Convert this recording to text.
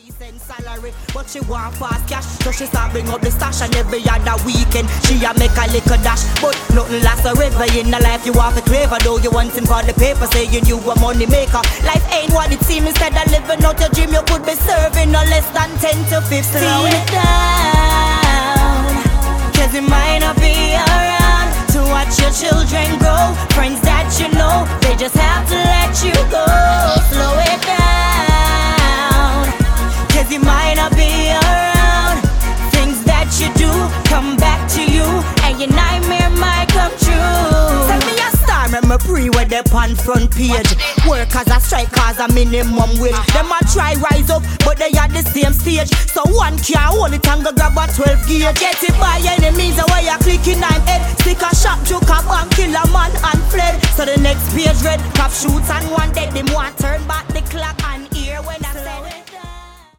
decent salary, but she want fast cash, so she start bring up the stash, and every other weekend she a make a little dash. But nothing lasts forever in the life. You have to clever, though you wanting for the paper, saying you a money maker. Life ain't what it seems. Instead of living out your dream, you could be serving no less than 10 to 15. Slow it down, cause it might not be around to watch your children grow. Friends that you know, they just have to let you go. Slow it down, cause it might not be around. Things that you do come back to you, and your nightmare might come true. Tell me a star, remember pre with the on front page. Work as a strike, cause a minimum wage. Them a try rise up, but they at the same stage. So one can't hold it and go grab a 12 gauge. Get it by any means, the way you clicking I'm head. Stick a shot, choke a bank, kill a man and fled. So the next page read, cop shoots and one dead. Them want turn back the clock and hear when I said